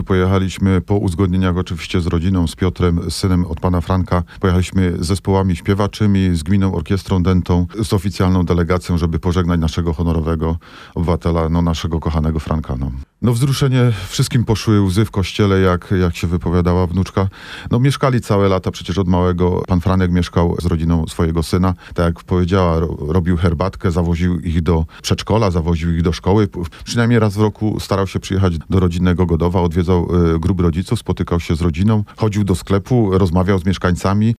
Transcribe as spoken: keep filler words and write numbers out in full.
pojechaliśmy po uzgodnieniach oczywiście z rodziną, z Piotrem, z synem od pana Franka. Pojechaliśmy z zespołami śpiewaczymi, z gminą orkiestrą dętą, z oficjalną delegacją, żeby pożegnać naszego honorowego obywatela, no naszego kochanego Franka. No, no wzruszenie, wszystkim poszły łzy w kościele, jak, jak się wypowiadała wnuczka. No mieszkali całe lata, przecież od małego pan Franek mieszkał z rodziną swojego syna. Tak jak powiedziała, ro, robił herbatkę, zawoził ich do przedszkola, zawoził ich do szkoły. Przynajmniej raz w roku starał się przyjechać do rodzinnego Godowa, odwiedzał y, grób rodziców, spotykał się z rodziną, chodził do sklepu, rozmawiał z mieszkańcami.